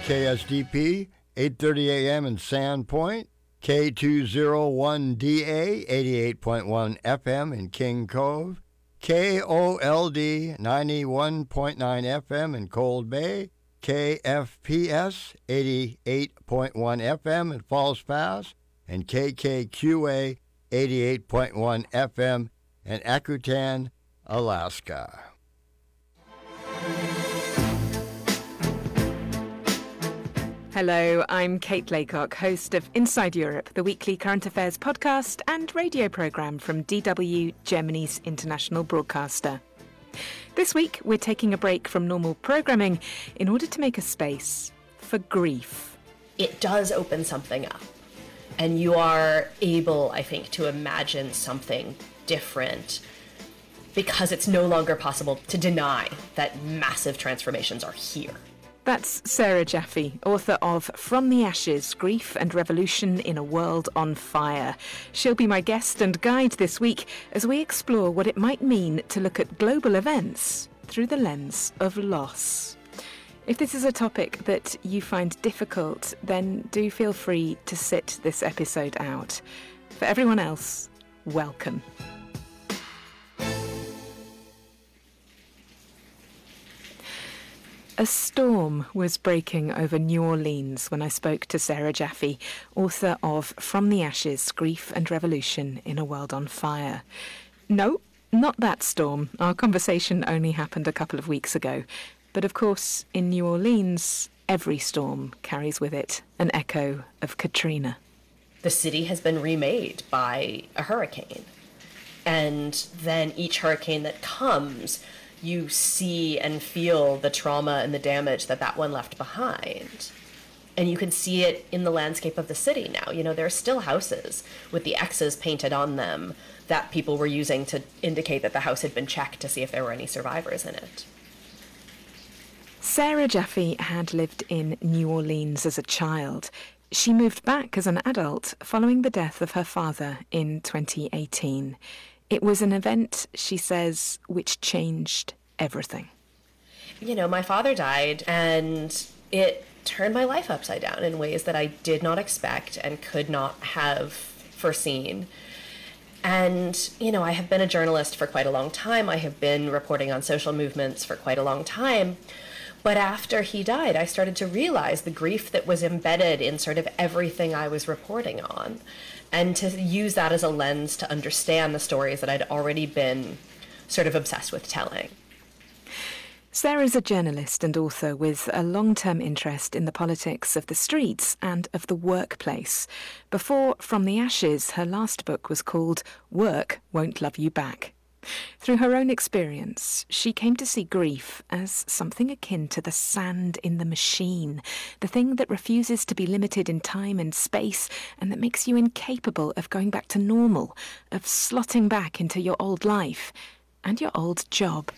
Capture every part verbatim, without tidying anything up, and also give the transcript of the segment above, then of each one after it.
K S D P, eight thirty A M in Sandpoint, K two oh one D A, eighty-eight point one F M in King Cove, K O L D, ninety-one point nine F M in Cold Bay, K F P S, eighty-eight point one F M in Falls Pass, and K K Q A, eighty-eight point one F M in Akutan, Alaska. Hello, I'm Kate Laycock, host of Inside Europe, the weekly current affairs podcast and radio programme from D W, Germany's international broadcaster. This week, we're taking a break from normal programming in order to make a space for grief. It does open something up, and you are able, I think, to imagine something different because it's no longer possible to deny that massive transformations are here. That's Sarah Jaffe, author of From the Ashes, Grief and Revolution in a World on Fire. She'll be my guest and guide this week as we explore what it might mean to look at global events through the lens of loss. If this is a topic that you find difficult, then do feel free to sit this episode out. For everyone else, welcome. A storm was breaking over New Orleans when I spoke to Sarah Jaffe, author of From the Ashes, Grief and Revolution in a World on Fire. No, not that storm. Our conversation only happened a couple of weeks ago. But of course, in New Orleans, every storm carries with it an echo of Katrina. The city has been remade by a hurricane. And then each hurricane that comes, you see and feel the trauma and the damage that that one left behind. And you can see it in the landscape of the city now. You know, there are still houses with the X's painted on them that people were using to indicate that the house had been checked to see if there were any survivors in it. Sarah Jaffe had lived in New Orleans as a child. She moved back as an adult following the death of her father in twenty eighteen. It was an event, she says, which changed everything. You know, my father died, and it turned my life upside down in ways that I did not expect and could not have foreseen. And, you know, I have been a journalist for quite a long time. I have been reporting on social movements for quite a long time. But after he died, I started to realize the grief that was embedded in sort of everything I was reporting on, and to use that as a lens to understand the stories that I'd already been sort of obsessed with telling. Sarah's a journalist and author with a long-term interest in the politics of the streets and of the workplace. Before From the Ashes, her last book was called Work Won't Love You Back. Through her own experience, she came to see grief as something akin to the sand in the machine, the thing that refuses to be limited in time and space and that makes you incapable of going back to normal, of slotting back into your old life and your old job.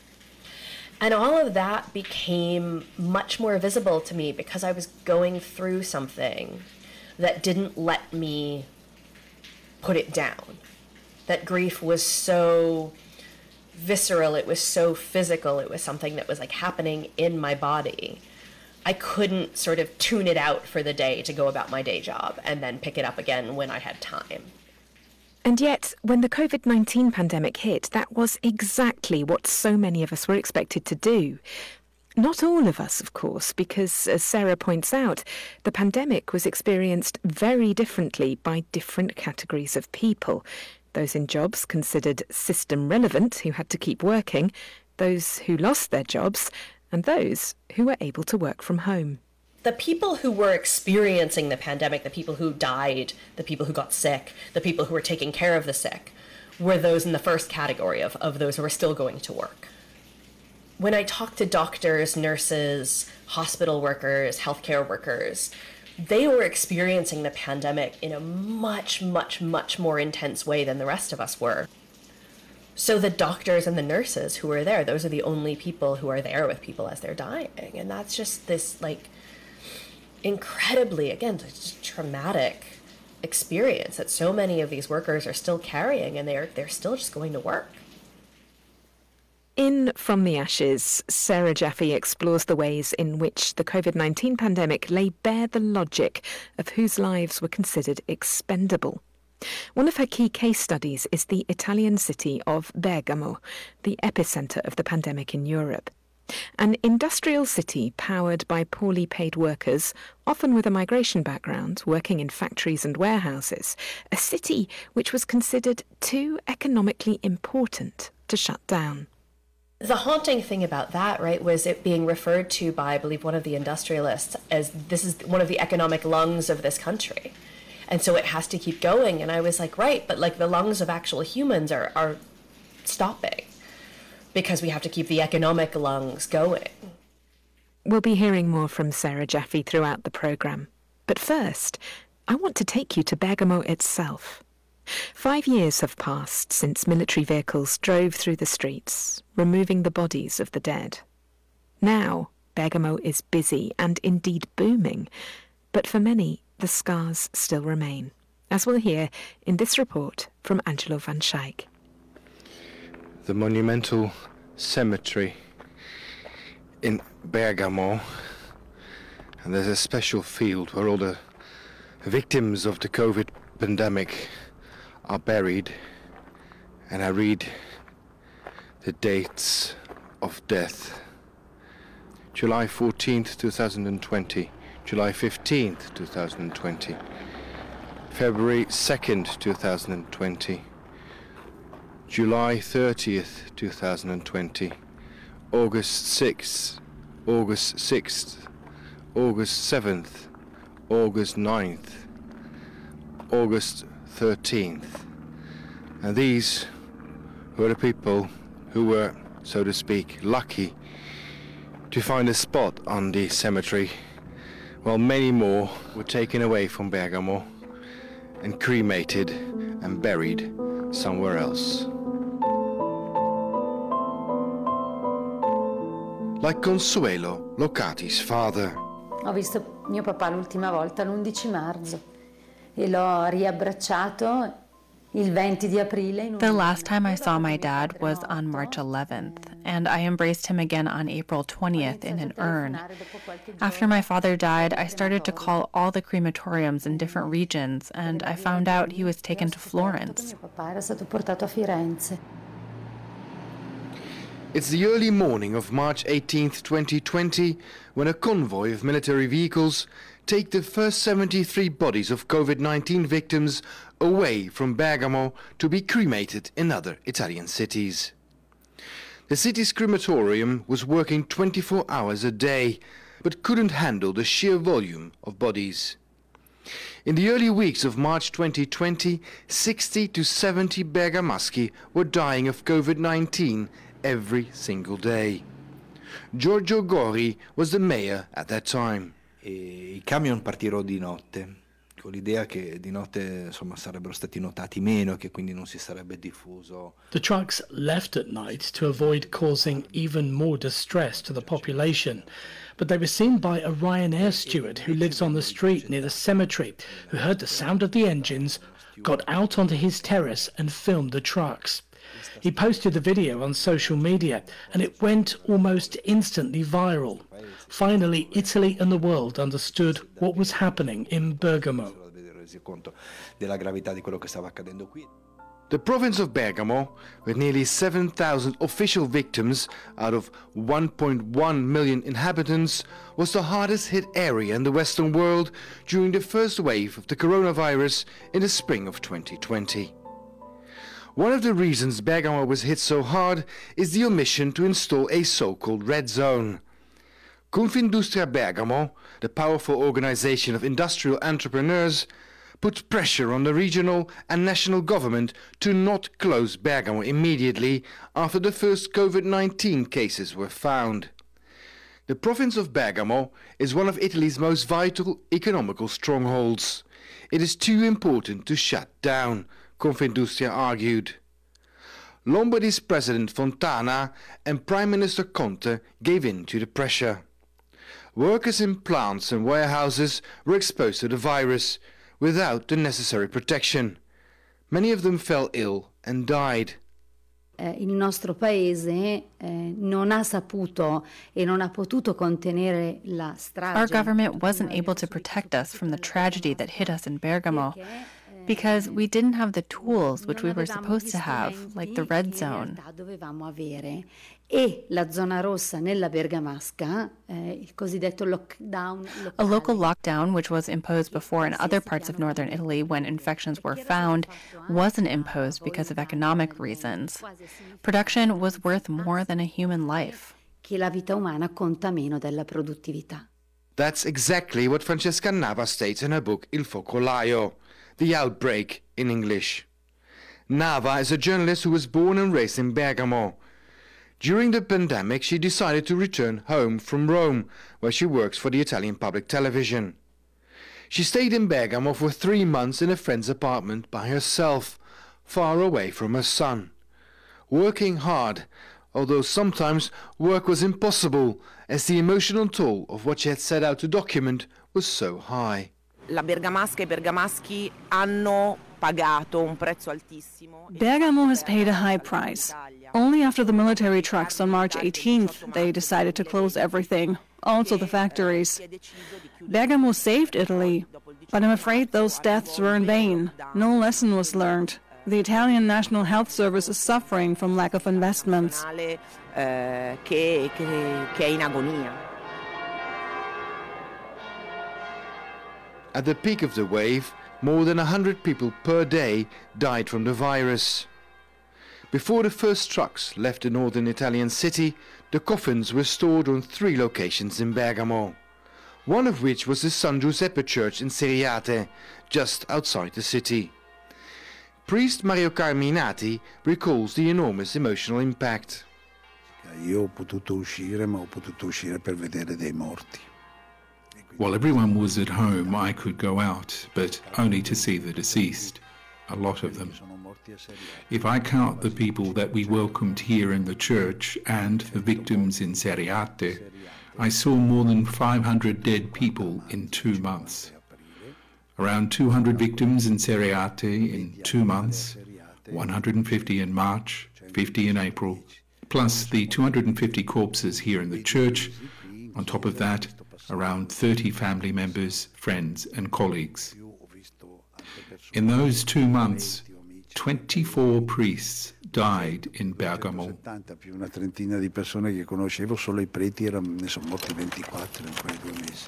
And all of that became much more visible to me because I was going through something that didn't let me put it down. That grief was so visceral, it was so physical, it was something that was like happening in my body. I couldn't sort of tune it out for the day to go about my day job and then pick it up again when I had time. And yet, when the covid nineteen pandemic hit, that was exactly what so many of us were expected to do. Not all of us, of course, because, as Sarah points out, the pandemic was experienced very differently by different categories of people. Those in jobs considered system relevant who had to keep working, those who lost their jobs, and those who were able to work from home. The people who were experiencing the pandemic, the people who died, the people who got sick, the people who were taking care of the sick, were those in the first category of, of those who were still going to work. When I talk to doctors, nurses, hospital workers, healthcare workers, they were experiencing the pandemic in a much, much, much more intense way than the rest of us were. So the doctors and the nurses who are there, those are the only people who are there with people as they're dying. And that's just this, like, incredibly, again, just traumatic experience that so many of these workers are still carrying, and they're they're still just going to work. In From the Ashes, Sarah Jaffe explores the ways in which the covid nineteen pandemic lay bare the logic of whose lives were considered expendable. One of her key case studies is the Italian city of Bergamo, the epicentre of the pandemic in Europe. An industrial city powered by poorly paid workers, often with a migration background, working in factories and warehouses. A city which was considered too economically important to shut down. The haunting thing about that, right, was it being referred to by, I believe, one of the industrialists as this is one of the economic lungs of this country. And so it has to keep going. And I was like, right, but like the lungs of actual humans are, are stopping because we have to keep the economic lungs going. We'll be hearing more from Sarah Jaffe throughout the programme. But first, I want to take you to Bergamo itself. Five years have passed since military vehicles drove through the streets, removing the bodies of the dead. Now, Bergamo is busy and indeed booming, but for many, the scars still remain, as we'll hear in this report from Angelo van Schaik. The monumental cemetery in Bergamo, and there's a special field where all the victims of the COVID pandemic are buried, and I read the dates of death. July fourteenth, two thousand twenty, July fifteenth, two thousand twenty, February second, two thousand twenty, July thirtieth, two thousand twenty, August sixth, August sixth, August seventh, August ninth, August thirteenth. And these were the people who were, so to speak, lucky to find a spot on the cemetery, while many more were taken away from Bergamo and cremated and buried somewhere else. Like Consuelo, Locati's father. Ho visto mio papà l'ultima volta l'undici marzo e l'ho riabbracciato il venti di aprile. The last time I saw my dad was on March eleventh, and I embraced him again on April twentieth in an urn. After my father died, I started to call all the crematoriums in different regions, and I found out he was taken to Florence. Mio papà era stato portato a Firenze. It's the early morning of March eighteenth, twenty twenty, when a convoy of military vehicles take the first seventy-three bodies of COVID nineteen victims away from Bergamo to be cremated in other Italian cities. The city's crematorium was working twenty-four hours a day, but couldn't handle the sheer volume of bodies. In the early weeks of March twenty twenty, sixty to seventy Bergamaschi were dying of COVID nineteen every single day. Giorgio Gori was the mayor at that time. E i camion partirono di notte, con l'idea che di notte insomma sarebbero stati notati meno e che quindi non si sarebbe diffuso. The trucks left at night to avoid causing even more distress to the population, but they were seen by a Ryanair steward who lives on the street near the cemetery, who heard the sound of the engines, got out onto his terrace and filmed the trucks. He posted the video on social media and it went almost instantly viral. Finally, Italy and the world understood what was happening in Bergamo. The province of Bergamo, with nearly seven thousand official victims out of one point one million inhabitants, was the hardest hit area in the Western world during the first wave of the coronavirus in the spring of twenty twenty. One of the reasons Bergamo was hit so hard is the omission to install a so-called red zone. Confindustria Bergamo, the powerful organization of industrial entrepreneurs, put pressure on the regional and national government to not close Bergamo immediately after the first COVID nineteen cases were found. The province of Bergamo is one of Italy's most vital economical strongholds. It is too important to shut down, Confindustria argued. Lombardy's President Fontana and Prime Minister Conte gave in to the pressure. Workers in plants and warehouses were exposed to the virus without the necessary protection. Many of them fell ill and died. eh, il nostro paese eh, non ha saputo e non ha potuto contenere la strage. Our government wasn't able to protect us from the tragedy that hit us in Bergamo because we didn't have the tools which we were supposed to have, like the red zone. Dovevamo avere. E la zona rossa nella Bergamasca, eh, il cosiddetto lockdown locale. A local lockdown, which was imposed before in other parts of northern Italy when infections were found, wasn't imposed because of economic reasons. Production was worth more than a human life. Che la vita umana conta meno della produttività. That's exactly what Francesca Nava states in her book Il Focolaio, The Outbreak in English. Nava is a journalist who was born and raised in Bergamo. During the pandemic, she decided to return home from Rome, where she works for the Italian public television. She stayed in Bergamo for three months in a friend's apartment by herself, far away from her son. Working hard, although sometimes work was impossible, as the emotional toll of what she had set out to document was so high. La Bergamasca e i bergamaschi hanno pagato un prezzo altissimo. Bergamo has paid a high price. Only after the military trucks on March eighteenth, they decided to close everything, also the factories. Bergamo saved Italy, but I'm afraid those deaths were in vain. No lesson was learned. The Italian National Health Service is suffering from lack of investments. Che è in agonia. At the peak of the wave, more than one hundred people per day died from the virus. Before the first trucks left the northern Italian city, the coffins were stored on three locations in Bergamo, one of which was the San Giuseppe Church in Seriate, just outside the city. Priest Mario Carminati recalls the enormous emotional impact. Io ho potuto uscire, ma ho potuto uscire per vedere dei morti. While everyone was at home, I could go out, but only to see the deceased, a lot of them. If I count the people that we welcomed here in the church and the victims in Seriate, I saw more than five hundred dead people in two months. Around two hundred victims in Seriate in two months, one hundred fifty in March, fifty in April, plus the two hundred fifty corpses here in the church. On top of that, around thirty family members, friends and colleagues. In those two months, twenty-four priests died in Bergamo. Più una trentina di persone che conoscevo, solo i preti erano, ne sono morti ventiquattro in quei due mesi.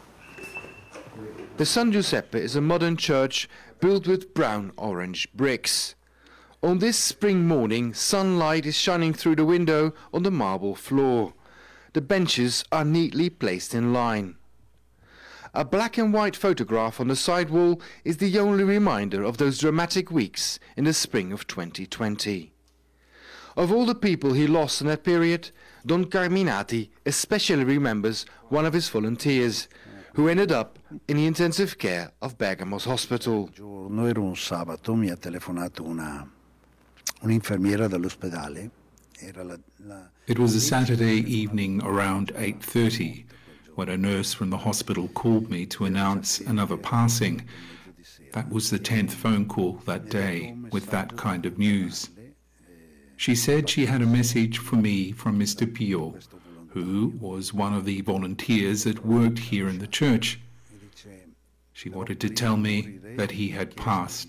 The San Giuseppe is a modern church built with brown-orange bricks. On this spring morning, sunlight is shining through the window on the marble floor. The benches are neatly placed in line. A black and white photograph on the side wall is the only reminder of those dramatic weeks in the spring of twenty twenty. Of all the people he lost in that period, Don Carminati especially remembers one of his volunteers, who ended up in the intensive care of Bergamo's hospital. Noi era un sabato, mi ha telefonato una un'infermiera dall'ospedale. Era la, la... It was a Saturday evening around eight thirty when a nurse from the hospital called me to announce another passing. That was the tenth phone call that day with that kind of news. She said she had a message for me from Mister Pio, who was one of the volunteers that worked here in the church. She wanted to tell me that he had passed.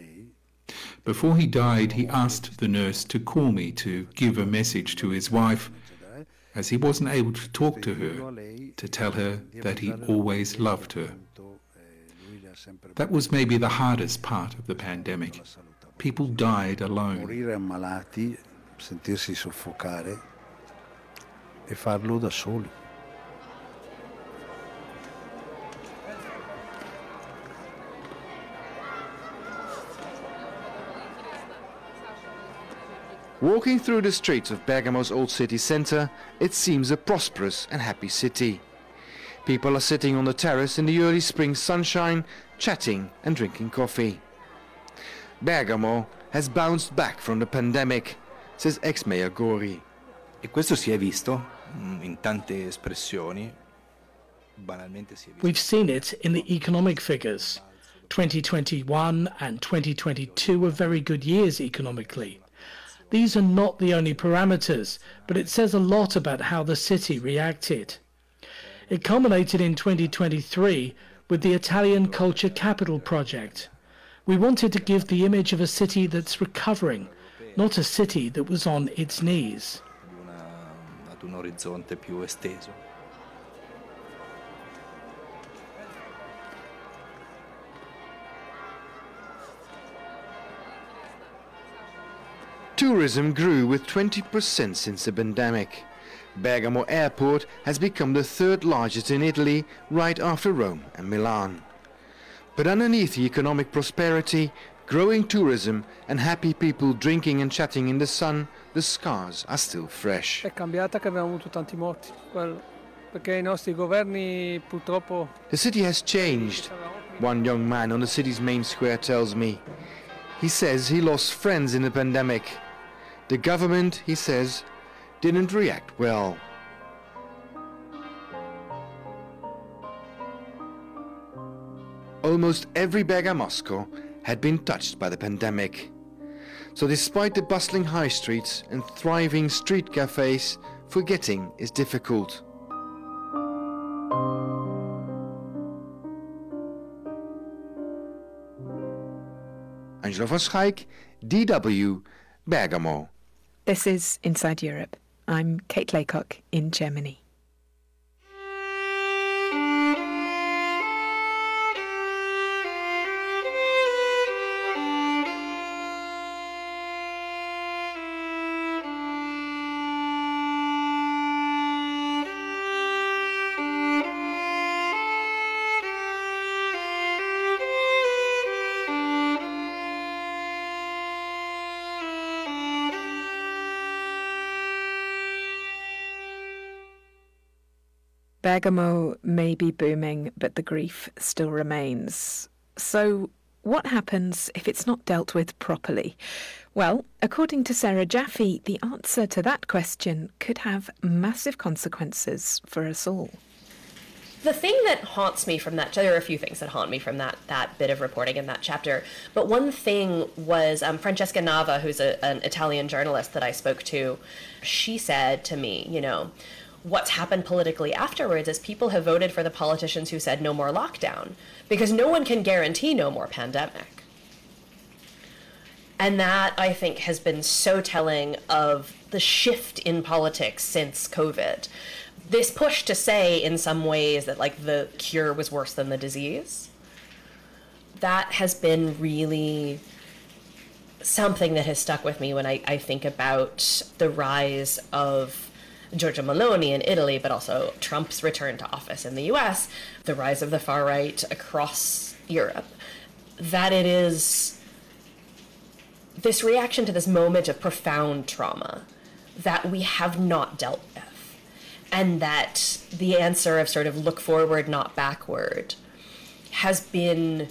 Before he died, he asked the nurse to call me to give a message to his wife, as he wasn't able to talk to her, to tell her that he always loved her. That was maybe the hardest part of the pandemic. People died alone. Morire ammalati, sentirsi soffocare e farlo da soli. Walking through the streets of Bergamo's old city centre, it seems a prosperous and happy city. People are sitting on the terrace in the early spring sunshine, chatting and drinking coffee. Bergamo has bounced back from the pandemic, says ex-mayor Gori. E questo si è visto in tante espressioni. Banalmente si è visto. We've seen it in the economic figures. twenty twenty-one and twenty twenty-two were very good years economically. These are not the only parameters, but it says a lot about how the city reacted. It culminated in twenty twenty-three with the Italian Culture Capital Project. We wanted to give the image of a city that's recovering, not a city that was on its knees. Ad un orizzonte più esteso. Tourism grew with twenty percent since the pandemic. Bergamo Airport has become the third largest in Italy, right after Rome and Milan. But underneath the economic prosperity, growing tourism and happy people drinking and chatting in the sun, the scars are still fresh. È cambiata che abbiamo avuto tanti morti, quello, perché i nostri governi purtroppo... The city has changed, one young man on the city's main square tells me. He says he lost friends in the pandemic. The government, he says, didn't react well. Almost every Bergamasco had been touched by the pandemic. So despite the bustling high streets and thriving street cafes, forgetting is difficult. Angelo van Schaik, D W, Bergamo. This is Inside Europe. I'm Kate Laycock in Germany. Bergamo may be booming, but the grief still remains. So what happens if it's not dealt with properly? Well, according to Sarah Jaffe, the answer to that question could have massive consequences for us all. The thing that haunts me from that, there are a few things that haunt me from that that bit of reporting in that chapter, but one thing was um, Francesca Nava, who's a, an Italian journalist that I spoke to, she said to me, you know, what's happened politically afterwards is people have voted for the politicians who said no more lockdown, because no one can guarantee no more pandemic. And that, I think, has been so telling of the shift in politics since COVID. This push to say, in some ways, that like the cure was worse than the disease, that has been really something that has stuck with me when I, I think about the rise of Giorgia Meloni in Italy, but also Trump's return to office in the U S, the rise of the far right across Europe, that it is this reaction to this moment of profound trauma that we have not dealt with, and that the answer of sort of look forward, not backward, has been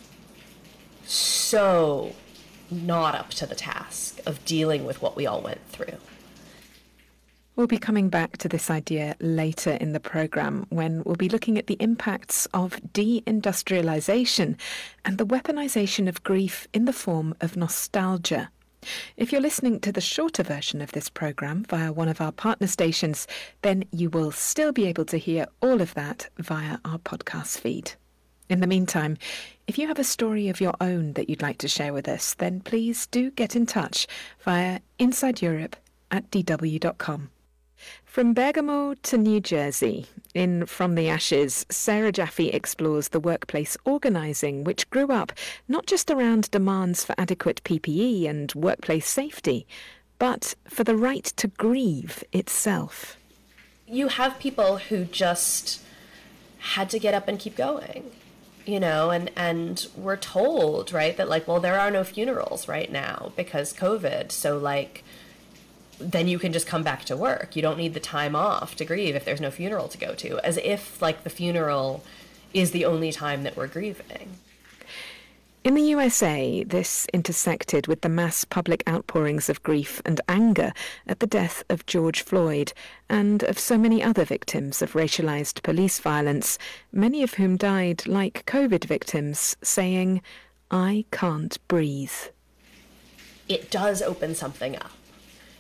so not up to the task of dealing with what we all went through. We'll be coming back to this idea later in the programme, when we'll be looking at the impacts of deindustrialisation and the weaponisation of grief in the form of nostalgia. If you're listening to the shorter version of this programme via one of our partner stations, then you will still be able to hear all of that via our podcast feed. In the meantime, if you have a story of your own that you'd like to share with us, then please do get in touch via inside europe at d w dot com. From Bergamo to New Jersey, in From the Ashes, Sarah Jaffe explores the workplace organising which grew up not just around demands for adequate P P E and workplace safety, but for the right to grieve itself. You have people who just had to get up and keep going, you know, and, and we're told, right, that like, well, there are no funerals right now because COVID, so like, then you can just come back to work. You don't need the time off to grieve if there's no funeral to go to, as if like the funeral is the only time that we're grieving. In the U S A, this intersected with the mass public outpourings of grief and anger at the death of George Floyd and of so many other victims of racialized police violence, many of whom died like COVID victims, saying, "I can't breathe." It does open something up.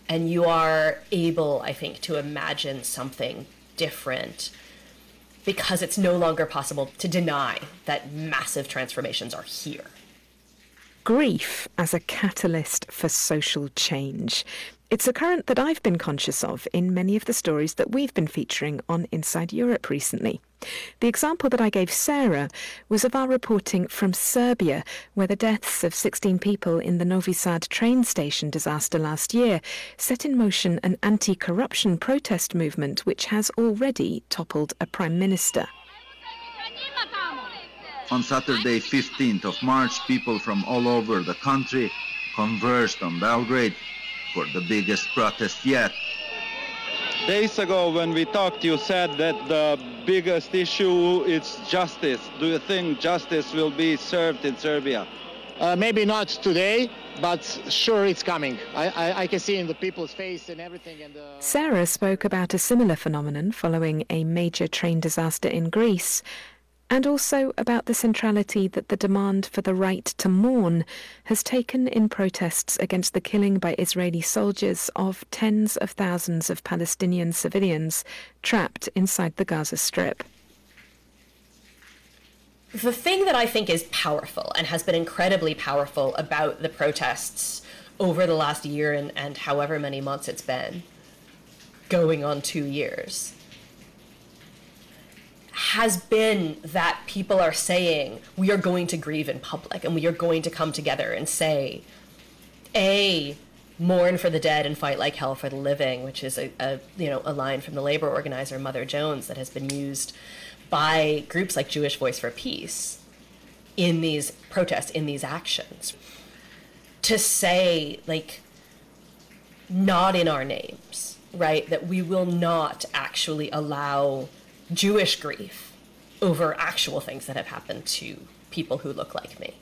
And you are able, I think, to imagine something different because it's no longer possible to deny that massive transformations are here. Grief as a catalyst for social change. It's a current that I've been conscious of in many of the stories that we've been featuring on Inside Europe recently. The example that I gave Sarah was of our reporting from Serbia, where the deaths of sixteen people in the Novi Sad train station disaster last year set in motion an anti-corruption protest movement which has already toppled a prime minister. On Saturday, fifteenth of March, people from all over the country converged on Belgrade for the biggest protest yet. Days ago when we talked, you said that the biggest issue is justice. Do you think justice will be served in Serbia? Uh, maybe not today, but sure it's coming. I, I, I can see in the people's face and everything. And the... Sarah spoke about a similar phenomenon following a major train disaster in Greece, and also about the centrality that the demand for the right to mourn has taken in protests against the killing by Israeli soldiers of tens of thousands of Palestinian civilians trapped inside the Gaza Strip. The thing that I think is powerful and has been incredibly powerful about the protests over the last year and, and however many months it's been, going on two years, has been that people are saying, we are going to grieve in public and we are going to come together and say, A, mourn for the dead and fight like hell for the living, which is a, a you know a line from the labor organizer Mother Jones that has been used by groups like Jewish Voice for Peace in these protests, in these actions, to say, like, not in our names, right, that we will not actually allow Jewish grief over actual things that have happened to people who look like me.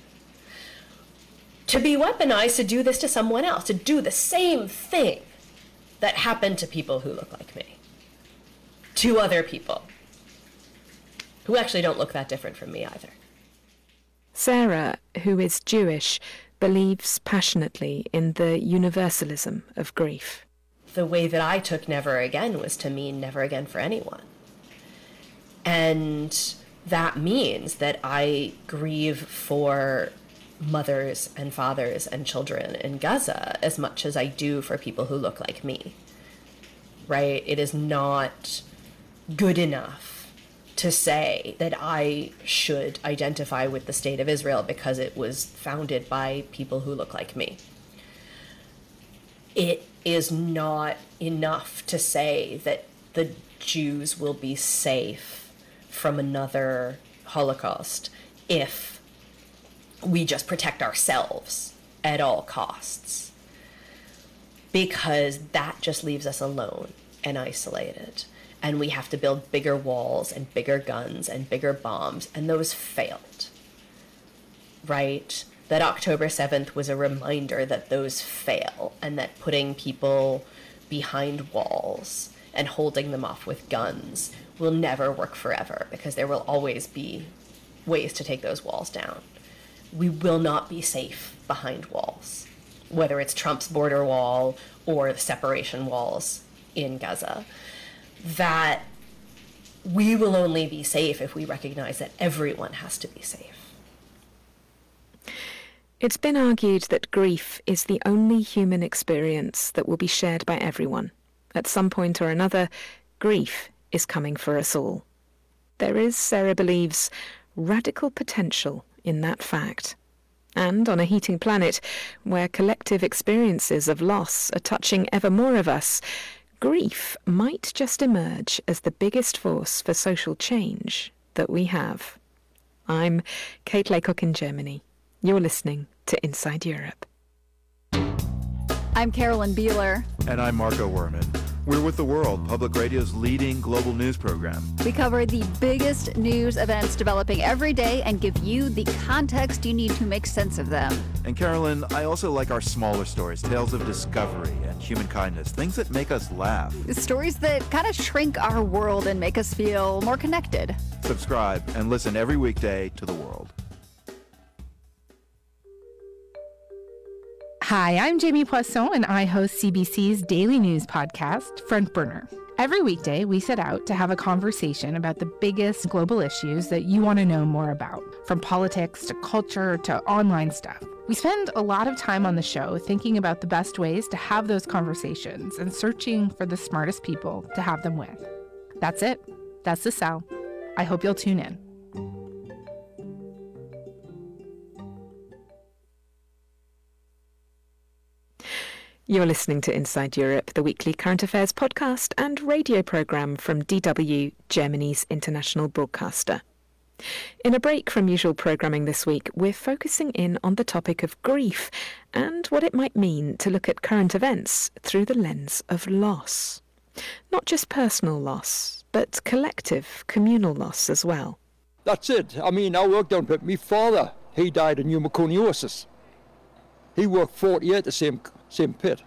To be weaponized to do this to someone else, to do the same thing that happened to people who look like me, to other people who actually don't look that different from me either. Sarah, who is Jewish, believes passionately in the universalism of grief. The way that I took never again was to mean never again for anyone. And that means that I grieve for mothers and fathers and children in Gaza as much as I do for people who look like me, right? It is not good enough to say that I should identify with the state of Israel because it was founded by people who look like me. It is not enough to say that the Jews will be safe from another Holocaust if we just protect ourselves at all costs, because that just leaves us alone and isolated, and we have to build bigger walls and bigger guns and bigger bombs, and those failed, right? That October seventh was a reminder that those fail, and that putting people behind walls and holding them off with guns will never work forever, because there will always be ways to take those walls down. We will not be safe behind walls, whether it's Trump's border wall or the separation walls in Gaza. That we will only be safe if we recognize that everyone has to be safe. It's been argued that grief is the only human experience that will be shared by everyone. At some point or another, grief is coming for us all. There is, Sarah believes, radical potential in that fact. And on a heating planet, where collective experiences of loss are touching ever more of us, grief might just emerge as the biggest force for social change that we have. I'm Kate Laycock in Germany. You're listening to Inside Europe. I'm Carolyn Beeler. And I'm Marco Werman. We're With the World, Public Radio's leading global news program. We cover the biggest news events developing every day and give you the context you need to make sense of them. And Carolyn, I also like our smaller stories, tales of discovery and human kindness, things that make us laugh. Stories that kind of shrink our world and make us feel more connected. Subscribe and listen every weekday to The World. Hi, I'm Jamie Poisson, and I host C B C's daily news podcast, Front Burner. Every weekday, we set out to have a conversation about the biggest global issues that you want to know more about, from politics to culture to online stuff. We spend a lot of time on the show thinking about the best ways to have those conversations and searching for the smartest people to have them with. That's it. That's the sell. I hope you'll tune in. You're listening to Inside Europe, the weekly current affairs podcast and radio programme from D W, Germany's international broadcaster. In a break from usual programming this week, we're focusing in on the topic of grief and what it might mean to look at current events through the lens of loss. Not just personal loss, but collective, communal loss as well. That's it. I mean, I worked on it. My father, he died of pneumoconiosis. He worked forty years at the same same pit.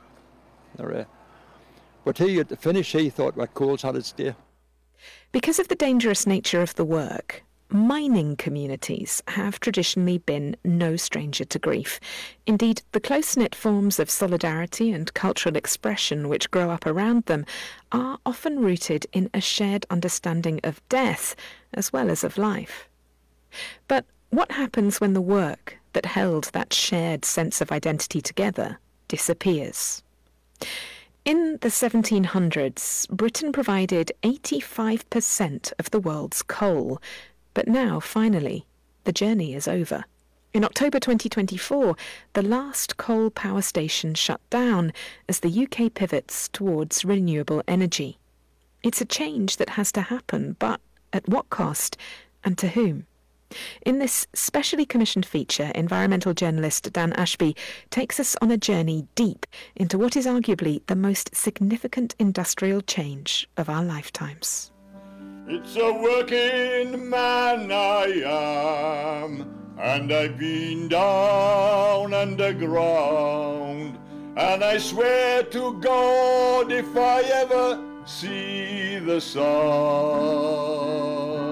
But he, at the finish, he thought what coals had its day. Because of the dangerous nature of the work, mining communities have traditionally been no stranger to grief. Indeed, the close-knit forms of solidarity and cultural expression which grow up around them are often rooted in a shared understanding of death as well as of life. But what happens when the work that held that shared sense of identity together disappears? In the seventeen hundreds, Britain provided eighty-five percent of the world's coal, but now, finally, the journey is over. In October twenty twenty-four, the last coal power station shut down as the U K pivots towards renewable energy. It's a change that has to happen, but at what cost and to whom? In this specially commissioned feature, environmental journalist Dan Ashby takes us on a journey deep into what is arguably the most significant industrial change of our lifetimes. It's a working man I am, and I've been down underground, and I swear to God if I ever see the sun.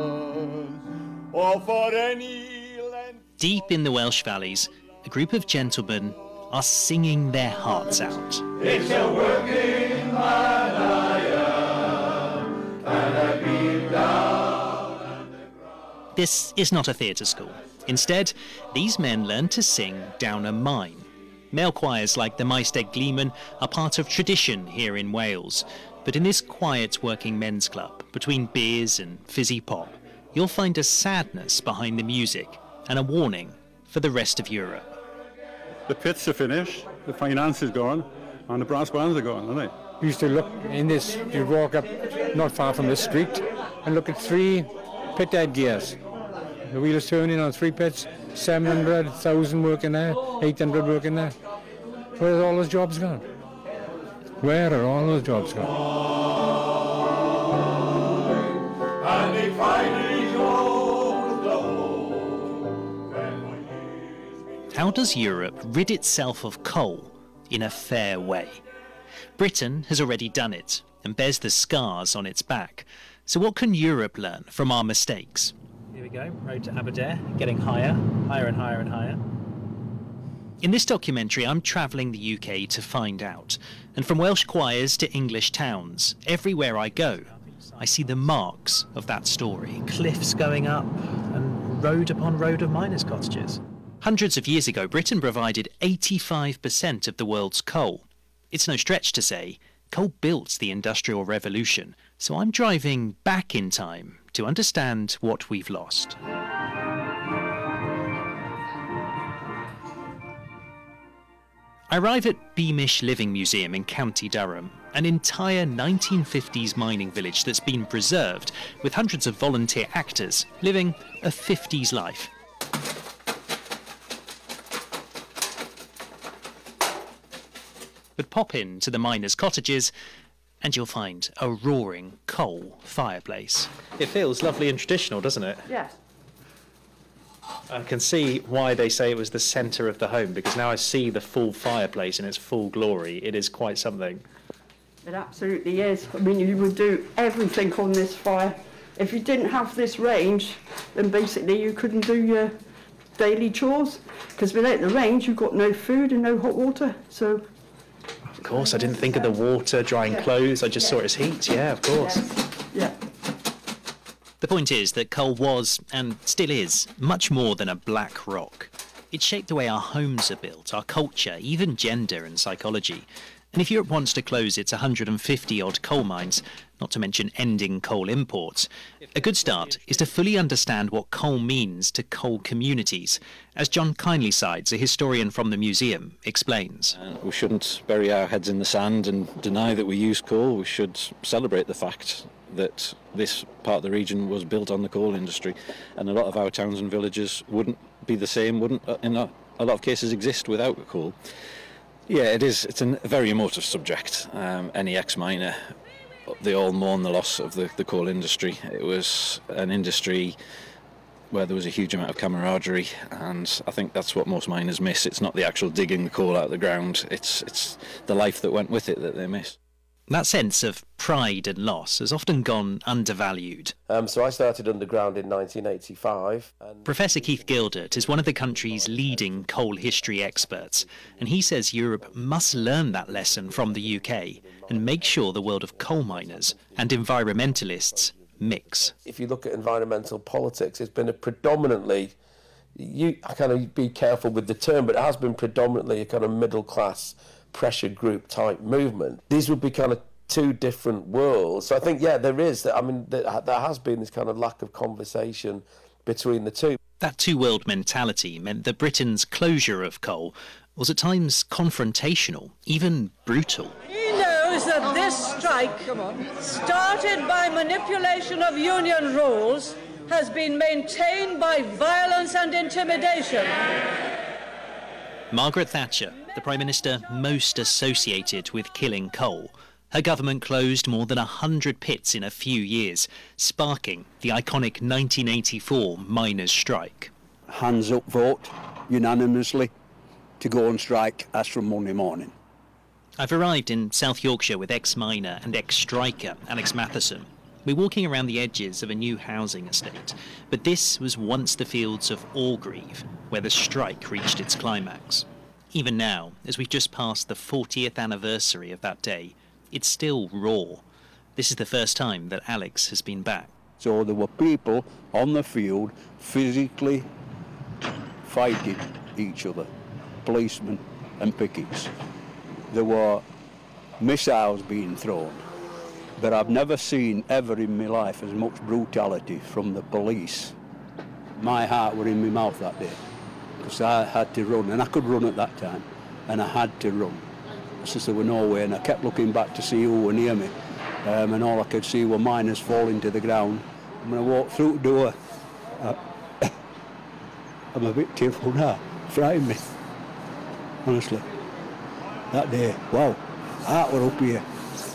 For any length... Deep in the Welsh valleys, a group of gentlemen are singing their hearts out. It's a working man I am, and I've been down. This is not a theatre school. Instead, these men learn to sing down a mine. Male choirs like the Maesteg Gleeman are part of tradition here in Wales, but in this quiet working men's club, between beers and fizzy pop, you'll find a sadness behind the music and a warning for the rest of Europe. The pits are finished, the finance is gone, and the brass bands are gone, aren't they? You used to look in this, you'd walk up not far from the street and look at three pit head gears. The wheels turning on three pits, seven hundred, one thousand working there, eight hundred working there. Where are all those jobs gone? Where are all those jobs gone? And they finally How does Europe rid itself of coal in a fair way? Britain has already done it and bears the scars on its back. So what can Europe learn from our mistakes? Here we go, road to Aberdare, getting higher, higher and higher and higher. In this documentary, I'm travelling the U K to find out. And from Welsh choirs to English towns, everywhere I go, I see the marks of that story. Cliffs going up and road upon road of miners' cottages. Hundreds of years ago, Britain provided eighty-five percent of the world's coal. It's no stretch to say, coal built the Industrial Revolution, so I'm driving back in time to understand what we've lost. I arrive at Beamish Living Museum in County Durham, an entire nineteen fifties mining village that's been preserved, with hundreds of volunteer actors living a fifties life. But pop in to the miners' cottages and you'll find a roaring coal fireplace. It feels lovely and traditional, doesn't it? Yes. I can see why they say it was the centre of the home, because now I see the full fireplace in its full glory. It is quite something. It absolutely is. I mean, you would do everything on this fire. If you didn't have this range, then basically you couldn't do your daily chores, because without the range you've got no food and no hot water. So, of course, I didn't think of the water, drying clothes. I just saw it as heat. Yeah, of course. Yeah. The point is that coal was, and still is, much more than a black rock. It shaped the way our homes are built, our culture, even gender and psychology. And if Europe wants to close its one hundred fifty odd coal mines, not to mention ending coal imports, a good start is to fully understand what coal means to coal communities, as John Kindlysides, a historian from the museum, explains. Uh, we shouldn't bury our heads in the sand and deny that we use coal. We should celebrate the fact that this part of the region was built on the coal industry, and a lot of our towns and villages wouldn't be the same, wouldn't uh, in a, a lot of cases exist without coal. Yeah, it is. It's a very emotive subject. Um, any ex-miner, they all mourn the loss of the, the coal industry. It was an industry where there was a huge amount of camaraderie, and I think that's what most miners miss. It's not the actual digging the coal out of the ground, it's it's the life that went with it that they miss. That sense of pride and loss has often gone undervalued. Um, so I started underground in nineteen eighty-five. And Professor Keith Gildert is one of the country's leading coal history experts, and he says Europe must learn that lesson from the U K and make sure the world of coal miners and environmentalists mix. If you look at environmental politics, it's been a predominantly, you I kind of be careful with the term, but it has been predominantly a kind of middle class pressure group type movement. These would be kind of two different worlds. So I think, yeah, there is. I mean, there, there has been this kind of lack of conversation between the two. That two-world mentality meant that Britain's closure of coal was at times confrontational, even brutal. He knows that this strike, started by manipulation of union rules, has been maintained by violence and intimidation. Margaret Thatcher, the Prime Minister most associated with killing coal, her government closed more than one hundred pits in a few years, sparking the iconic nineteen eighty-four miners' strike. Hands up vote, unanimously, to go on strike as from Monday morning. I've arrived in South Yorkshire with ex-miner and ex-striker Alex Matheson. We're walking around the edges of a new housing estate, but this was once the fields of Orgreave, where the strike reached its climax. Even now, as we've just passed the fortieth anniversary of that day, it's still raw. This is the first time that Alex has been back. So there were people on the field physically fighting each other, policemen and pickies. There were missiles being thrown. But I've never seen ever in my life as much brutality from the police. My heart were in my mouth that day, because I had to run, and I could run at that time, and I had to run. Since there were no way, and I kept looking back to see who were near me, um, and all I could see were miners falling to the ground. And when I walked through the door, I, I'm a bit tearful now, it frightened me, honestly. That day, wow, heart were up here.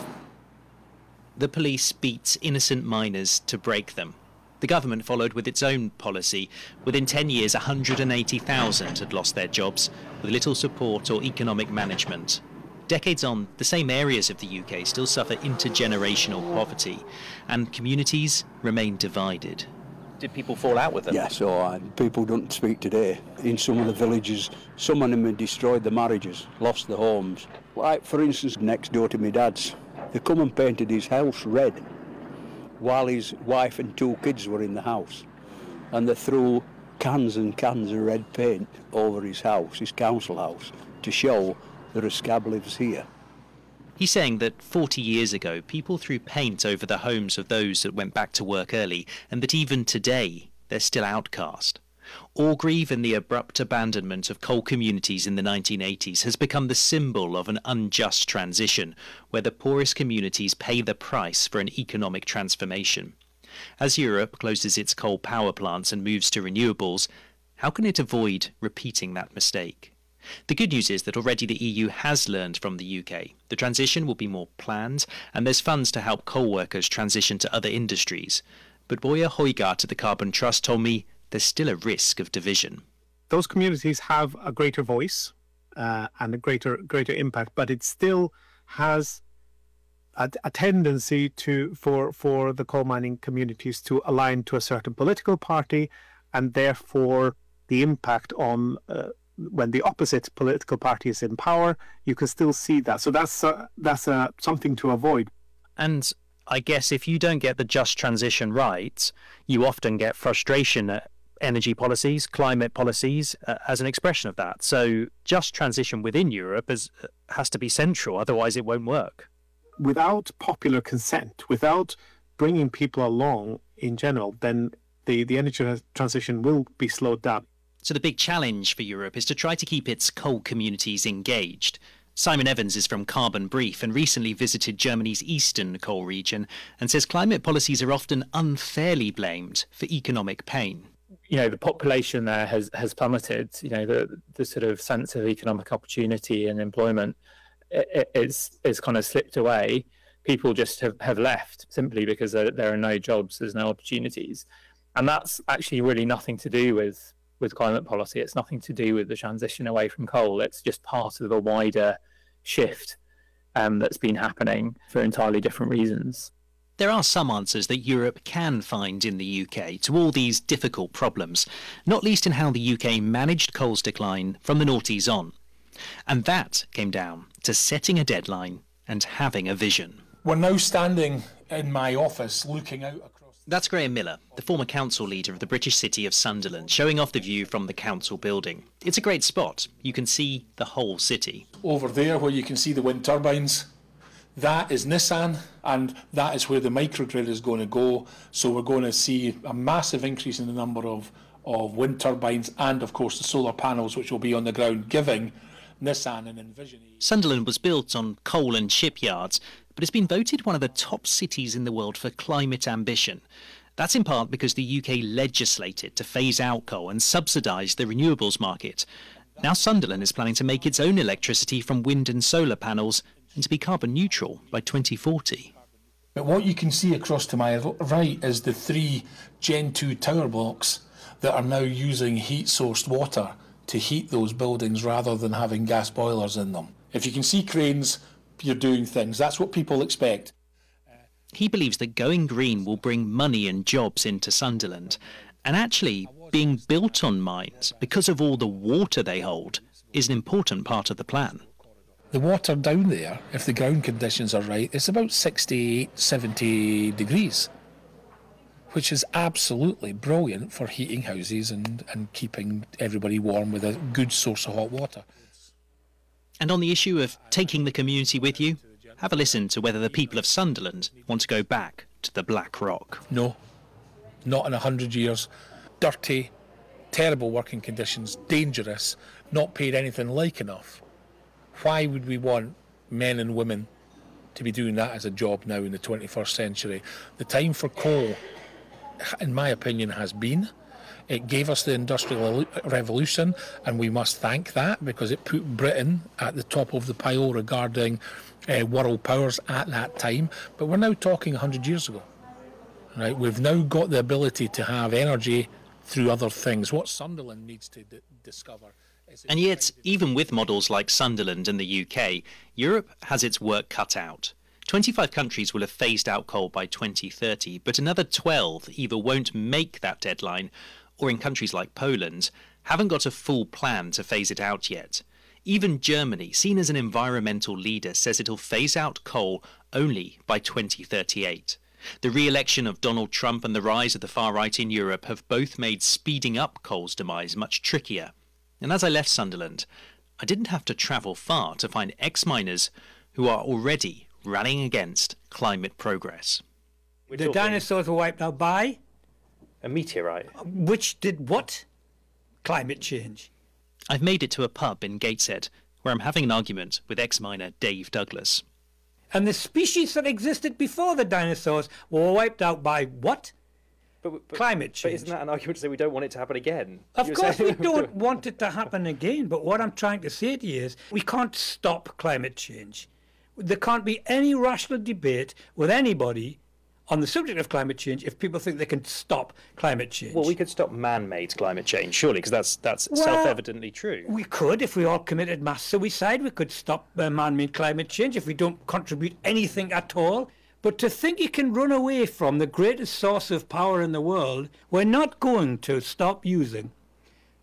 The police beat innocent miners to break them. The government followed with its own policy. Within ten years, one hundred eighty thousand had lost their jobs, with little support or economic management. Decades on, the same areas of the U K still suffer intergenerational poverty, and communities remain divided. Did people fall out with them? Yes, so uh, people don't speak today. In some of the villages, some of them had destroyed the marriages, lost the homes. Like, for instance, next door to my dad's, they come and painted his house red while his wife and two kids were in the house. And they threw cans and cans of red paint over his house, his council house, to show that a scab lives here. He's saying that forty years ago, people threw paint over the homes of those that went back to work early, and that even today, they're still outcast. Orgreave and the abrupt abandonment of coal communities in the nineteen eighties has become the symbol of an unjust transition, where the poorest communities pay the price for an economic transformation. As Europe closes its coal power plants and moves to renewables, how can it avoid repeating that mistake? The good news is that already the E U has learned from the U K. The transition will be more planned, and there's funds to help coal workers transition to other industries. But Boya Hoygaard at the Carbon Trust told me there's still a risk of division. Those communities have a greater voice uh, and a greater greater impact, but it still has a, a tendency to for for the coal mining communities to align to a certain political party, and therefore the impact on uh, when the opposite political party is in power, you can still see that. So that's uh, that's uh, something to avoid. And I guess if you don't get the just transition right, you often get frustration at energy policies, climate policies, uh, as an expression of that. So just transition within Europe is, has to be central, otherwise it won't work. Without popular consent, without bringing people along in general, then the, the energy transition will be slowed down. So the big challenge for Europe is to try to keep its coal communities engaged. Simon Evans is from Carbon Brief and recently visited Germany's eastern coal region and says climate policies are often unfairly blamed for economic pain. You know, the population there has, has plummeted. You know, the the sort of sense of economic opportunity and employment is is kind of slipped away. People just have, have left simply because there, there are no jobs, there's no opportunities. And that's actually really nothing to do with, with climate policy. It's nothing to do with the transition away from coal. It's just part of a wider shift um, that's been happening for entirely different reasons. There are some answers that Europe can find in the U K to all these difficult problems, not least in how the U K managed coal's decline from the noughties on. And that came down to setting a deadline and having a vision. We're now standing in my office looking out across... That's Graham Miller, the former council leader of the British city of Sunderland, showing off the view from the council building. It's a great spot. You can see the whole city. Over there where you can see the wind turbines, that is Nissan, and that is where the microgrid is going to go. So we're going to see a massive increase in the number of, of wind turbines and, of course, the solar panels which will be on the ground, giving Nissan and Envision. Sunderland was built on coal and shipyards, but it's been voted one of the top cities in the world for climate ambition. That's in part because the U K legislated to phase out coal and subsidise the renewables market. Now Sunderland is planning to make its own electricity from wind and solar panels and to be carbon neutral by twenty forty. But what you can see across to my right is the three Gen two tower blocks that are now using heat-sourced water to heat those buildings rather than having gas boilers in them. If you can see cranes, you're doing things. That's what people expect. He believes that going green will bring money and jobs into Sunderland. And actually, being built on mines, because of all the water they hold, is an important part of the plan. The water down there, if the ground conditions are right, it's about sixty-eight, seventy degrees, which is absolutely brilliant for heating houses and, and keeping everybody warm with a good source of hot water. And on the issue of taking the community with you, have a listen to whether the people of Sunderland want to go back to the Black Rock. No, not in a hundred years. Dirty, terrible working conditions, dangerous, not paid anything like enough. Why would we want men and women to be doing that as a job now in the twenty-first century? The time for coal, in my opinion, has been. It gave us the Industrial Revolution, and we must thank that because it put Britain at the top of the pile regarding uh, world powers at that time. But we're now talking one hundred years ago. Right? We've now got the ability to have energy through other things. What Sunderland needs to d- discover is... And yet, even with models like Sunderland and the U K, Europe has its work cut out. twenty-five countries will have phased out coal by twenty thirty, but another twelve either won't make that deadline or in countries like Poland, haven't got a full plan to phase it out yet. Even Germany, seen as an environmental leader, says it'll phase out coal only by twenty thirty-eight. The re-election of Donald Trump and the rise of the far right in Europe have both made speeding up coal's demise much trickier. And as I left Sunderland, I didn't have to travel far to find ex-miners who are already rallying against climate progress. The dinosaurs were wiped out by? A meteorite. Which did what? Climate change. I've made it to a pub in Gateshead, where I'm having an argument with ex-miner Dave Douglas. And the species that existed before the dinosaurs were wiped out by what? But, but, Climate change. But isn't that an argument to say we don't want it to happen again? Of You're course saying... we don't want it to happen again, but what I'm trying to say to you is we can't stop climate change. There can't be any rational debate with anybody on the subject of climate change if people think they can stop climate change. Well, we could stop man-made climate change, surely, because that's that's well, self-evidently true. We could if we all committed mass suicide. We could stop uh, man-made climate change if we don't contribute anything at all. But to think you can run away from the greatest source of power in the world, we're not going to stop using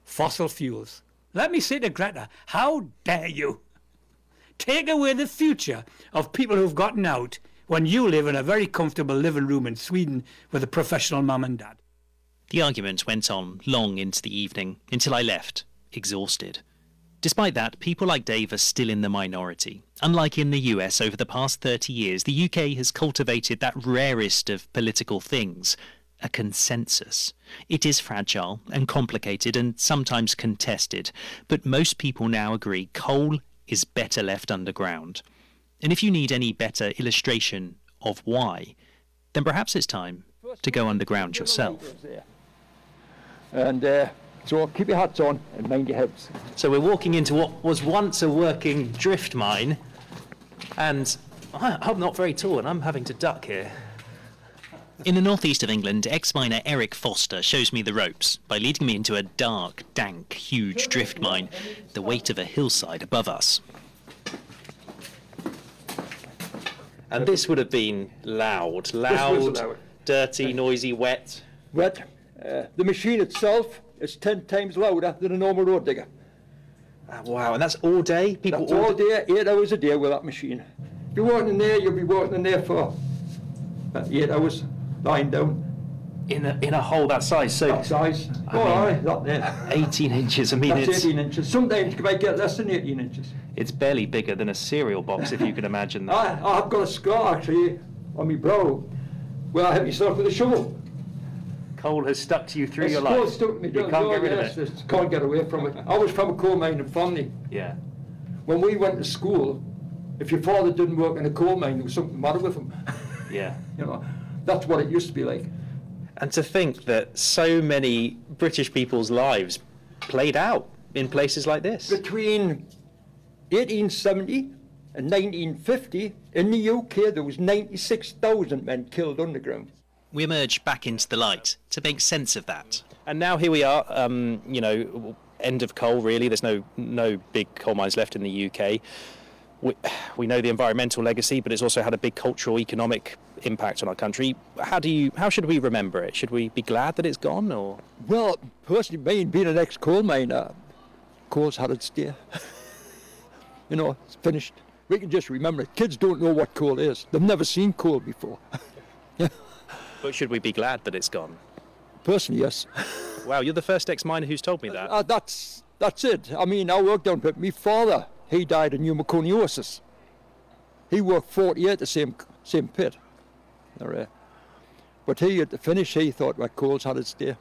fossil fuels. Let me say to Greta, how dare you take away the future of people who've gotten out when you live in a very comfortable living room in Sweden with a professional mum and dad. The argument went on long into the evening, until I left, exhausted. Despite that, people like Dave are still in the minority. Unlike in the U S over the past thirty years, the U K has cultivated that rarest of political things, a consensus. It is fragile and complicated and sometimes contested, but most people now agree coal is better left underground. And if you need any better illustration of why, then perhaps it's time to go underground yourself. And uh, so keep your hats on and mind your heads. So we're walking into what was once a working drift mine, and I- I'm not very tall and I'm having to duck here. In the northeast of England, ex-miner Eric Foster shows me the ropes by leading me into a dark, dank, huge drift mine, the weight of a hillside above us. And this would have been loud, loud, loud. dirty, noisy, wet. Wet. Uh, the machine itself is ten times louder than a normal road digger. Uh, wow, and that's all day? People That's all all day, eight hours a day with that machine. If you're working in there, you'll be working in there for uh, eight hours, lying down. In a, in a hole that size? So that size. I Oh, mean, aye, that there. eighteen inches, I mean, That's it's... eighteen inches. Sometimes you might get less than eighteen inches. It's barely bigger than a cereal box, if you can imagine that. I, I've got a scar, actually, on my brow, where I hit myself with a shovel. Coal has stuck to you through It's your still life. stuck to me. You Don't can't go, get rid yes, of it. it's- Can't get away from it. I was from a coal mining family. Yeah. When we went to school, if your father didn't work in a coal mine, there was something the matter with him. Yeah. You know, that's what it used to be like. And to think that so many British people's lives played out in places like this. Between eighteen seventy and nineteen fifty, in the U K, there was ninety-six thousand men killed underground. We emerge back into the light to make sense of that. And now here we are, um, you know, end of coal really. There's no no big coal mines left in the U K. We, we know the environmental legacy, but it's also had a big cultural, economic impact on our country. How do you? How should we remember it? Should we be glad that it's gone, or? Well, personally, me being an ex-coal miner, coal's had its day. You know, it's finished. We can just remember it. Kids don't know what coal is. They've never seen coal before. But should we be glad that it's gone? Personally, yes. Wow, you're the first ex-miner who's told me that. Uh, that's that's it. I mean, I worked down pit. My father, he died of pneumoconiosis. He worked forty years at the same same pit. All right. But he, at the finish, he thought, well, coal's had its day.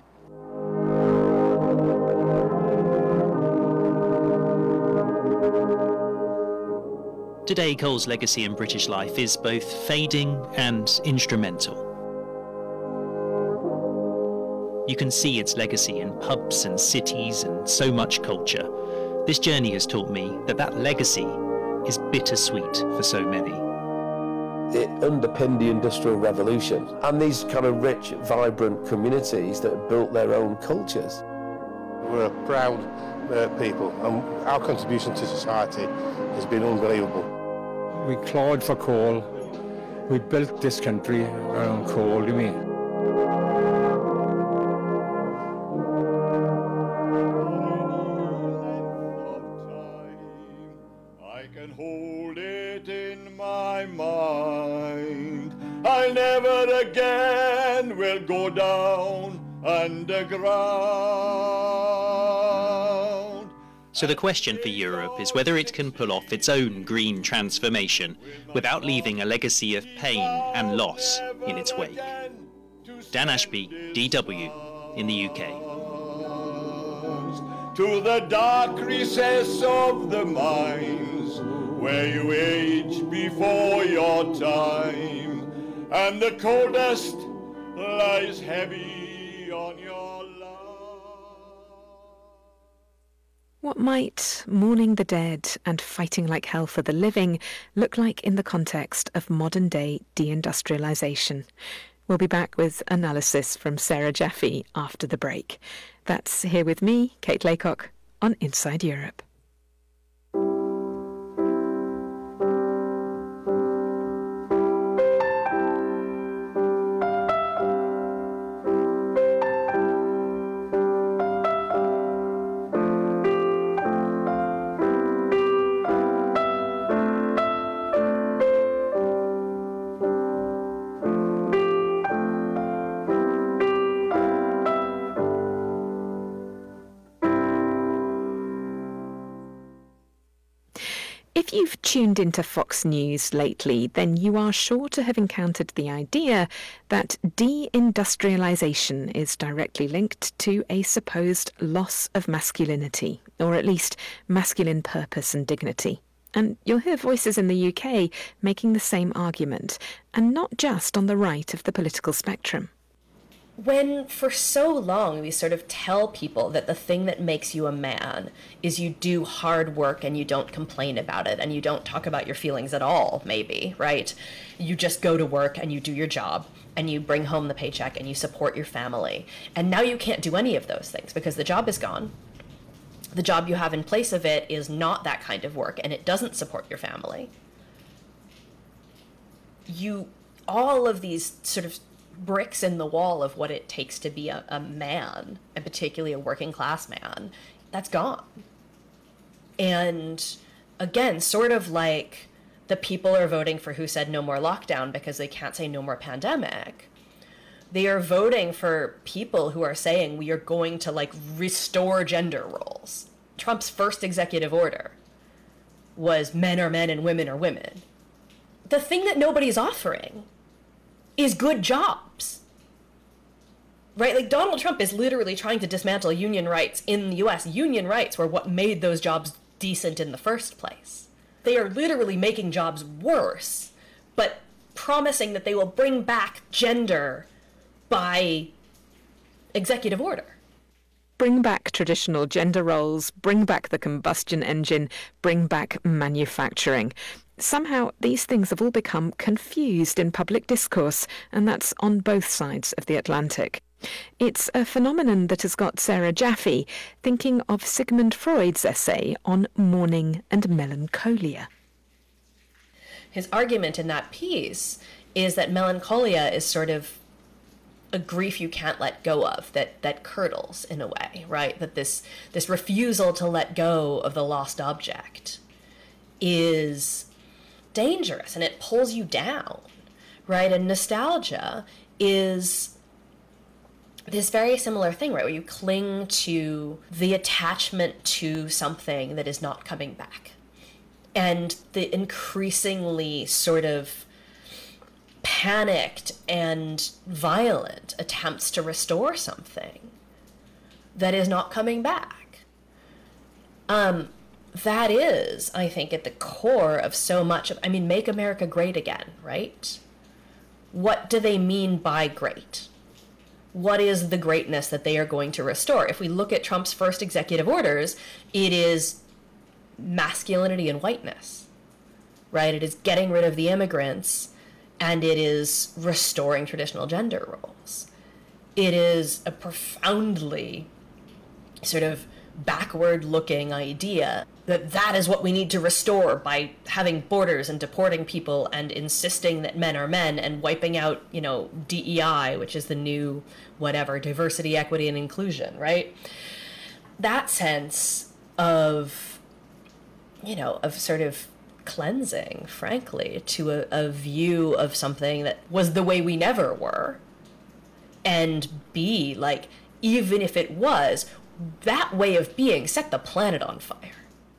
Today, coal's legacy in British life is both fading and instrumental. You can see its legacy in pubs and cities and so much culture. This journey has taught me that that legacy is bittersweet for so many. It underpinned the Industrial Revolution and these kind of rich, vibrant communities that have built their own cultures. We're a proud uh, people, and our contribution to society has been unbelievable. We clawed for coal. We built this country around coal, you mean? I can hold it in my mind. I never again will go down underground. So the question for Europe is whether it can pull off its own green transformation without leaving a legacy of pain and loss in its wake. Dan Ashby, D W, in the U K. To the dark recess of the mines, where you age before your time, and the coal dust lies heavy on your What might mourning the dead and fighting like hell for the living look like in the context of modern-day deindustrialisation? We'll be back with analysis from Sarah Jaffe after the break. That's Here With Me, Kate Laycock, on Inside Europe. If you've tuned into Fox News lately, then you are sure to have encountered the idea that deindustrialization is directly linked to a supposed loss of masculinity, or at least masculine purpose and dignity. And you'll hear voices in the U K making the same argument, and not just on the right of the political spectrum. When for so long we sort of tell people that the thing that makes you a man is you do hard work and you don't complain about it and you don't talk about your feelings at all, maybe, right? You just go to work and you do your job and you bring home the paycheck and you support your family. And now you can't do any of those things because the job is gone. The job you have in place of it is not that kind of work and it doesn't support your family. You, all of these sort of bricks in the wall of what it takes to be a, a man, and particularly a working class man, that's gone. And again, sort of like the people are voting for who said no more lockdown because they can't say no more pandemic. They are voting for people who are saying we are going to like restore gender roles. Trump's first executive order was men are men and women are women. The thing that nobody's offering is good jobs, right? Like Donald Trump is literally trying to dismantle union rights in the U S. Union rights were what made those jobs decent in the first place. They are literally making jobs worse, but promising that they will bring back gender by executive order. Bring back traditional gender roles, bring back the combustion engine, bring back manufacturing. Somehow these things have all become confused in public discourse, and that's on both sides of the Atlantic. It's a phenomenon that has got Sarah Jaffe thinking of Sigmund Freud's essay on mourning and melancholia. His argument in that piece is that melancholia is sort of a grief you can't let go of, that that curdles in a way, right? That this this refusal to let go of the lost object is dangerous and it pulls you down, right? And nostalgia is this very similar thing, right? Where you cling to the attachment to something that is not coming back. And the increasingly sort of panicked and violent attempts to restore something that is not coming back. Um, that is, I think, at the core of so much of, I mean, make America great again, right? What do they mean by great? What is the greatness that they are going to restore? If we look at Trump's first executive orders, it is masculinity and whiteness, right? It is getting rid of the immigrants, and it is restoring traditional gender roles. It is a profoundly sort of backward-looking idea that that is what we need to restore by having borders and deporting people and insisting that men are men and wiping out, you know, D E I, which is the new whatever, diversity, equity, and inclusion, right? That sense of, you know, of sort of cleansing, frankly, to a, a view of something that was the way we never were, and B, like, even if it was, that way of being set the planet on fire.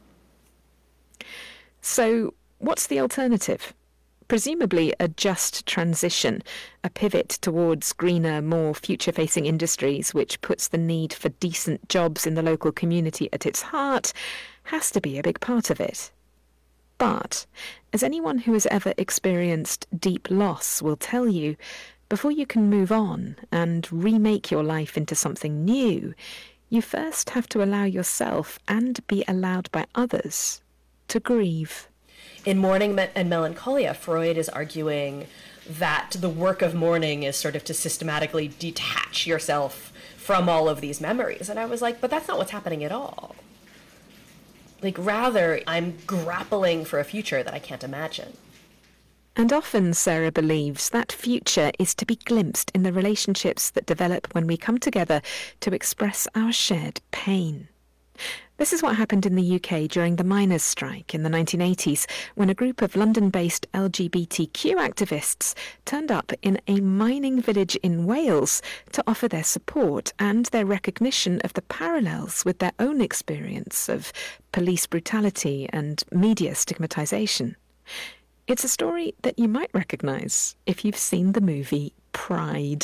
So what's the alternative? Presumably a just transition, a pivot towards greener, more future-facing industries, which puts the need for decent jobs in the local community at its heart, has to be a big part of it. But, as anyone who has ever experienced deep loss will tell you, before you can move on and remake your life into something new, you first have to allow yourself and be allowed by others to grieve. In Mourning and Melancholia, Freud is arguing that the work of mourning is sort of to systematically detach yourself from all of these memories. And I was like, but that's not what's happening at all. Like, rather, I'm grappling for a future that I can't imagine. And often, Sarah believes, that future is to be glimpsed in the relationships that develop when we come together to express our shared pain. This is what happened in the U K during the miners' strike in the nineteen eighties, when a group of London-based L G B T Q activists turned up in a mining village in Wales to offer their support and their recognition of the parallels with their own experience of police brutality and media stigmatisation. It's a story that you might recognise if you've seen the movie Pride.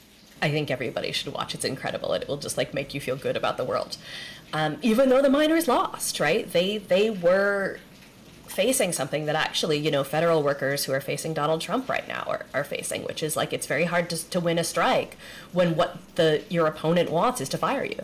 I think everybody should watch. It's incredible. It will just like make you feel good about the world. Um, even though the miners lost, right? They they were facing something that actually, you know, federal workers who are facing Donald Trump right now are, are facing, which is like it's very hard to, to win a strike when what the your opponent wants is to fire you.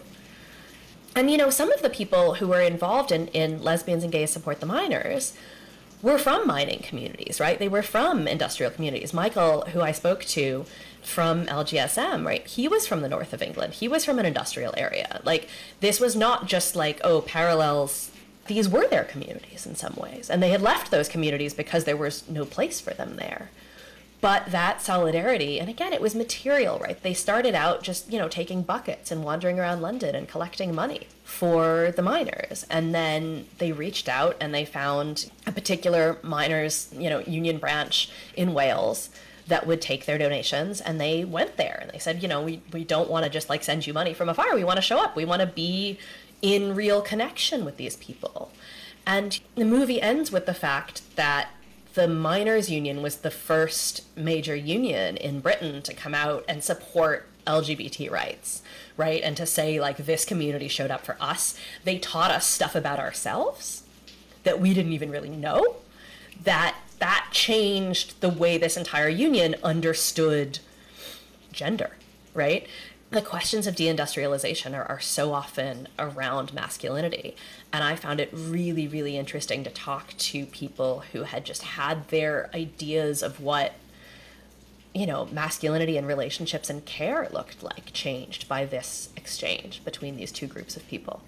And, you know, some of the people who were involved in, in Lesbians and Gays Support the Miners were from mining communities, right? They were from industrial communities. Michael, who I spoke to from L G S M, right? He was from the north of England. He was from an industrial area. Like, this was not just like, oh, parallels. These were their communities in some ways. And they had left those communities because there was no place for them there. But that solidarity, and again, it was material, right? They started out just, you know, taking buckets and wandering around London and collecting money for the miners. And then they reached out and they found a particular miners, you know, union branch in Wales that would take their donations, and they went there and they said, you know, we, we don't want to just like send you money from afar. We want to show up. We want to be in real connection with these people. And the movie ends with the fact that the miners' union was the first major union in Britain to come out and support L G B T rights, right? And to say, like, this community showed up for us. They taught us stuff about ourselves that we didn't even really know. That that changed the way this entire union understood gender, right? The questions of deindustrialization are, are so often around masculinity. And I found it really, really interesting to talk to people who had just had their ideas of what, you know, masculinity and relationships and care looked like changed by this exchange between these two groups of people.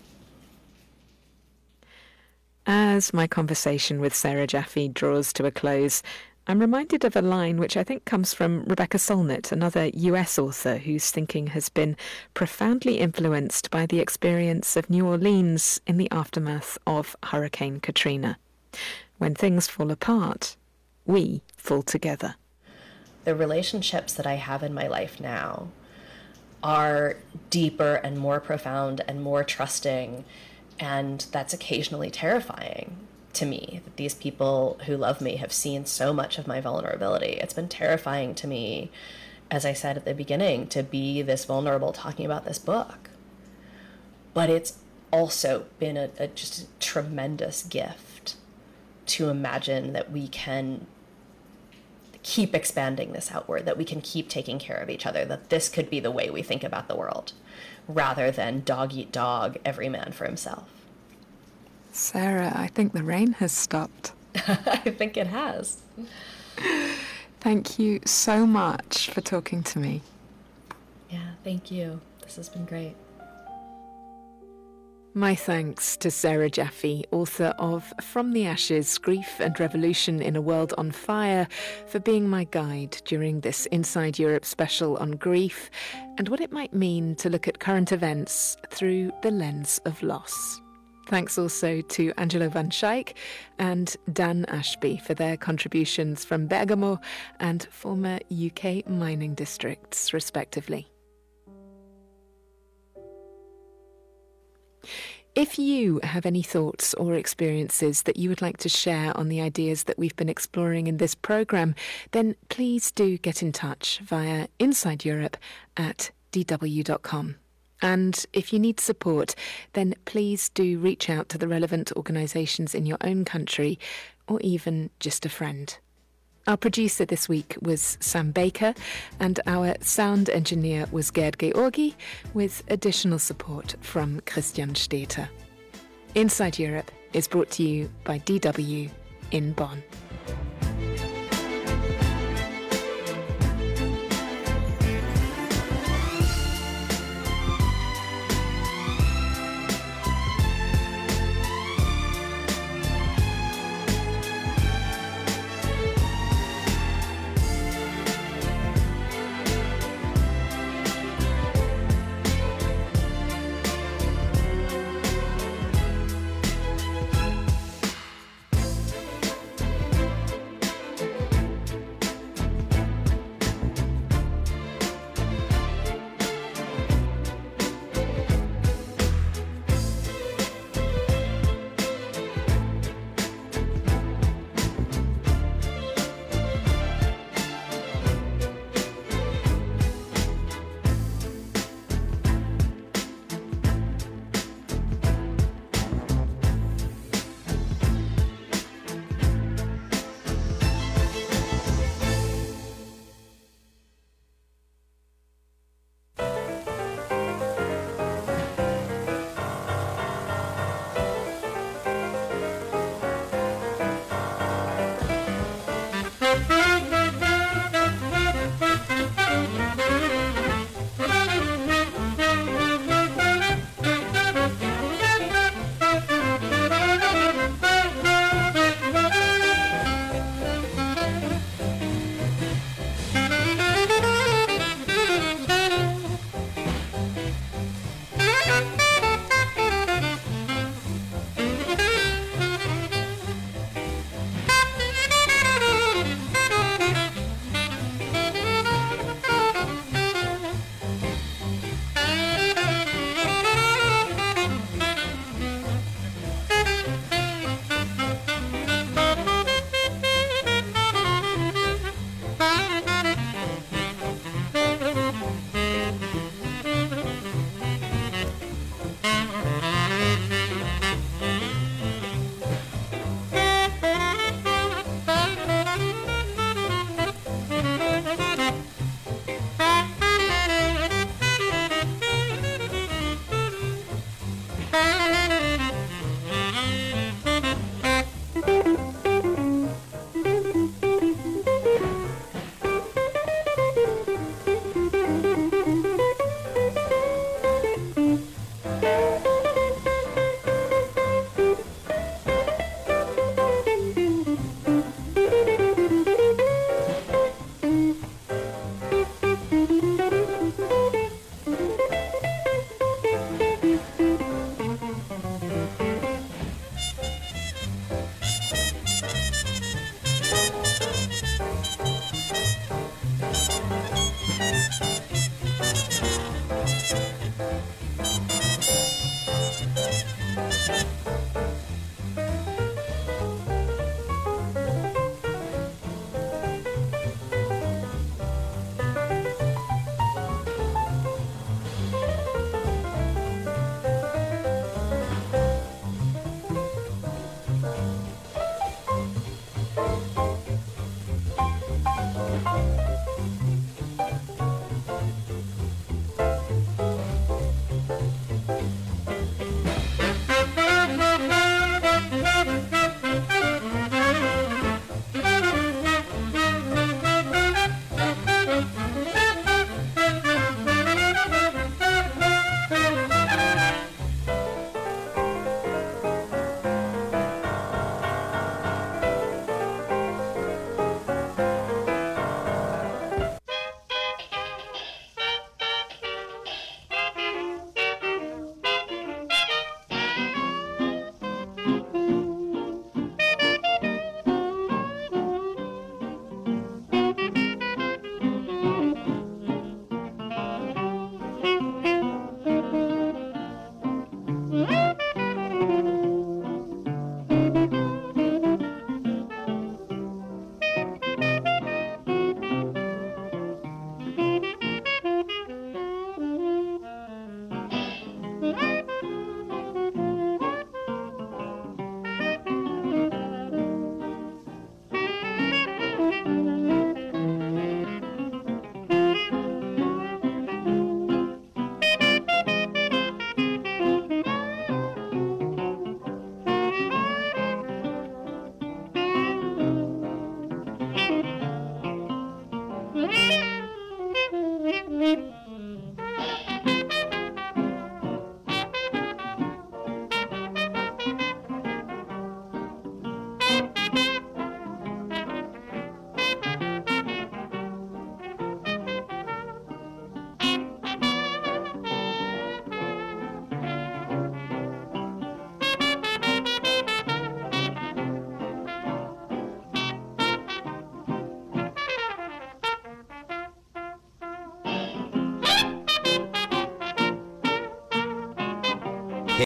As my conversation with Sarah Jaffe draws to a close, I'm reminded of a line which I think comes from Rebecca Solnit, another U S author whose thinking has been profoundly influenced by the experience of New Orleans in the aftermath of Hurricane Katrina. When things fall apart, we fall together. The relationships that I have in my life now are deeper and more profound and more trusting, and that's occasionally terrifying to me, that these people who love me have seen so much of my vulnerability. It's been terrifying to me, as I said at the beginning, to be this vulnerable talking about this book. But it's also been a, a just a tremendous gift to imagine that we can keep expanding this outward, that we can keep taking care of each other, that this could be the way we think about the world, rather than dog eat dog, every man for himself. Sarah, I think the rain has stopped. I think it has. Thank you so much for talking to me. Yeah, thank you. This has been great. My thanks to Sarah Jaffe, author of From the Ashes, Grief and Revolution in a World on Fire, for being my guide during this Inside Europe special on grief and what it might mean to look at current events through the lens of loss. Thanks also to Angelo van Schaik and Dan Ashby for their contributions from Bergamo and former U K mining districts, respectively. If you have any thoughts or experiences that you would like to share on the ideas that we've been exploring in this programme, then please do get in touch via inside europe at d w dot com. And if you need support, then please do reach out to the relevant organisations in your own country, or even just a friend. Our producer this week was Sam Baker, and our sound engineer was Gerd Georgi, with additional support from Christian Steter. Inside Europe is brought to you by D W in Bonn. Bye.